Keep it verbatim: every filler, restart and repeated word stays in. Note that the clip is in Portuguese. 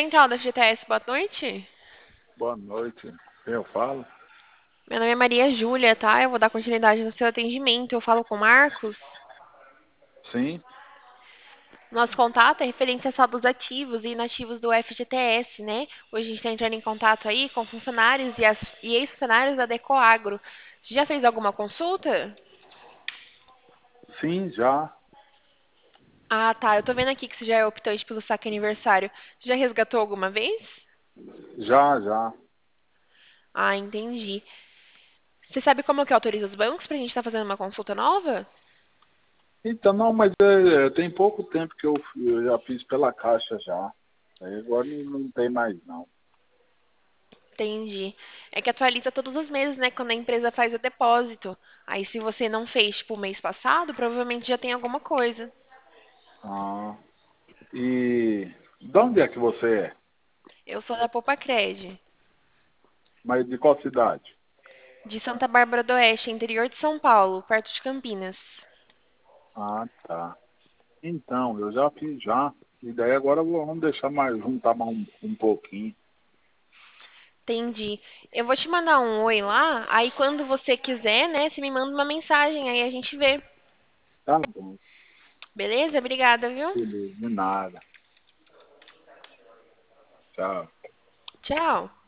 Central da F G T S, boa noite. Boa noite. Quem eu falo? Meu nome é Maria Júlia, tá? Eu vou dar continuidade no seu atendimento. Eu falo com o Marcos. Sim, Nosso contato é referente a saldos ativos e inativos do F G T S, né? Hoje a gente está entrando em contato aí com funcionários e, as- e ex-funcionários da Decoagro. Você já fez alguma consulta? sim, já, Ah, tá. Eu tô vendo aqui que você já é optante pelo saque aniversário. Você já resgatou alguma vez? já, já. Ah, entendi. Você sabe como que autoriza os bancos pra gente estar fazendo uma consulta nova? Então, não, mas é, é, tem pouco tempo que eu, eu já fiz pela Caixa já. Aí agora não, não tem mais, não. Entendi. É que atualiza todos os meses, né? Quando a empresa faz o depósito. Aí, se você não fez, tipo, o mês passado, provavelmente já tem alguma coisa. Ah, e de onde é que você é? Eu sou da Popacred, Mas de qual cidade? de Santa Bárbara do Oeste, interior de São Paulo, perto de Campinas. Ah, tá. Então, eu já fiz já. E daí agora vamos deixar mais, juntar mais um, um pouquinho. Entendi. Eu vou te mandar um oi lá, aí quando você quiser, né, você me manda uma mensagem, aí a gente vê. Tá bom, Beleza? Obrigada, viu? beleza, de nada. Tchau. Tchau.